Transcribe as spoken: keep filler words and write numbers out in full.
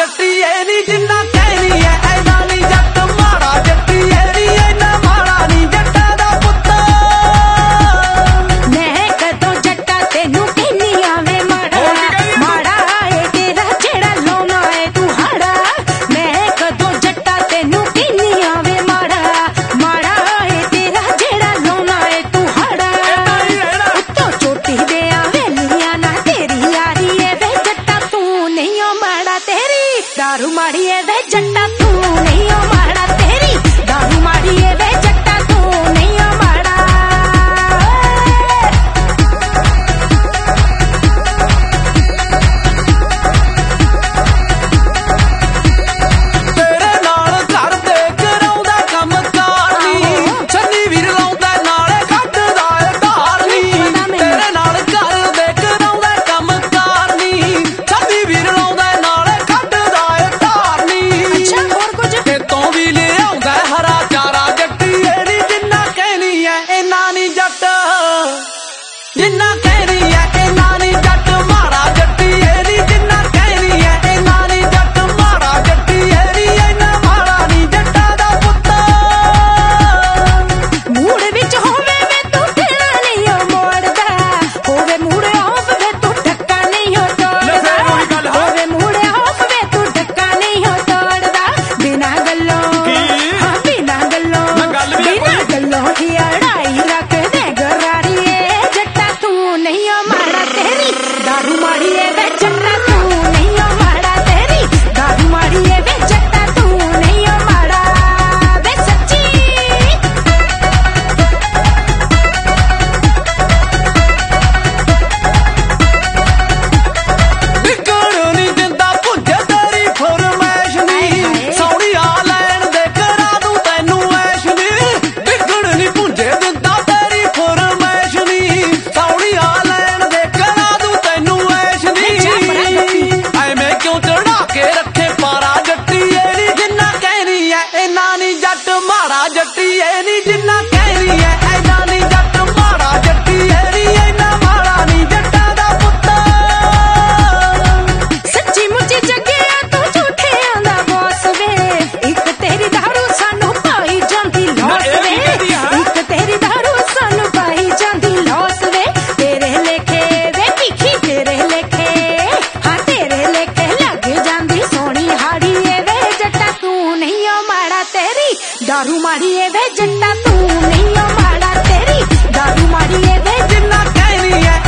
जट्टी ए नी जिन्ना कहनी है ऐना नी जट माड़ा जट्टी ए नी ऐना माड़ा नी जट्टा दा पुत्त मैं कदों जट्टा तेनू कहनी आवे माड़ा माड़ा ए तेरा जेड़ा लाउना है तू हाड़ा मैं कदों जट्टा तेनू कहनी आवे माड़ा माड़ा ए तेरा जेड़ा लाउना है तू हाड़ा उत्तों चोटी दे आवे लिया ना तेरी यारी ए वे जट्टा तू नहीं ओ माड़ा तेरी दारू माड़ी ए वे जट्टा तू नहीं ओ माड़ा तेरी दारू माड़ी ए वे जट्टा तू नहीं ओ माड़ा तेरे नाल घर दे कराउंदा काम कारनी छन्नी वीर लाउंदा नाले खड्डदा ए धारनी तेरे नाल घर दे कराउंदा काम कारनी छन्नी वीर लाउंदा नाले खड्डदा ए धारनी अच्छा और कुछ ते तों भी ले आउंदा हरा चारा जट्टी ए नी जिन्ना कहनी है ऐना नी जट जिन्ना कहनी है ऐना नी जट माड़ा जट्टी ए नी जिन्ना कहनी है ऐना नी जट माड़ा जट्टी ए नी ऐना माड़ा नी जट्टा दा पुत्त मूड विच होवे वे तू तेरा नहीं हो मोड़दा होवे मूड ऑफ वे तू ढक्का नहीं हो तोड़दा होवे मूड ऑफ वे तू ढक्का नहीं हो तोड़दा बिना गल्लों हाँ बिना गल्लों बिना गल्लों की अड़ाई रख दे गरारी ए जट्टा तू नहीं हो माड़ा तेरी दारू माड़ी ए वे जट्टा तू नहीं हो माड़ा तेरी दारू माड़ी ए वे जट्टा तू नहीं हो माड़ा वे सच्ची ਵਿਕਣ ਨੀ ਦਿੰਦਾ ਭੁੰਜੇ ਤੇਰੀ ਫਰਮੈਸ਼ ਨੀ ਸੌਣੀ ਆ ਲੈਣ ਦੇ ਕਰਾ ਦੂੰ ਤੈਨੂੰ ਐਸ਼ ਨੀ ਵਿਕਣ ਨੀ ਭੁੰਜੇ ਦਿੰਦਾ ਤੇਰੀ ਫਰਮੈਸ਼ ਨੀ ਸੌਣੀ ਆ ਲੈਣ ਦੇ ਕਰਾ ਦੂੰ ਤੈਨੂੰ ਐਸ਼ ਨੀ ਐਵੇਂ ਕਿਉਂ ਚੜਾ ਕੇ ਰੱਖੇ ਪਾਰਾ ਜੱਟੀ ਏ ਨੀ ਜਿੰਨਾ ਕਹਿਣੀ ਐ ਐਨਾ ਨੀ ਜੱਟ ਮਾੜਾ ਜੱਟੀ ਏ ਨੀ ਜਿੰਨਾ ਕਹਿਣੀ ਐ ਐਨਾ ਨੀ ਜੱਟ ਮਾੜਾ ਜੱਟੀ ਏ ਨੀ ਐਨਾ ਮਾੜਾ ਨੀ ਜੱਟਾਂ ਦਾ ਪੁੱਤ सच्ची मुच्ची जगिया तू झूठियां दा बॉस वे एक तेरी दारू सानू पाई जांदी लॉस वे एक तेरी दारू सानू पाई जांदी लॉस वे तेरे लेखे वे तीखी तेरे लेखे हाँ तेरे लेखे लग जांदी सोनी हाड़ी ए वे जट्टा तू नहीं ओ माड़ा तेरी दारू माड़ी ए वे जट्टा तू नहीं ओ माड़ा तेरी दारू माड़ी ए वे जिन्ना कहनी है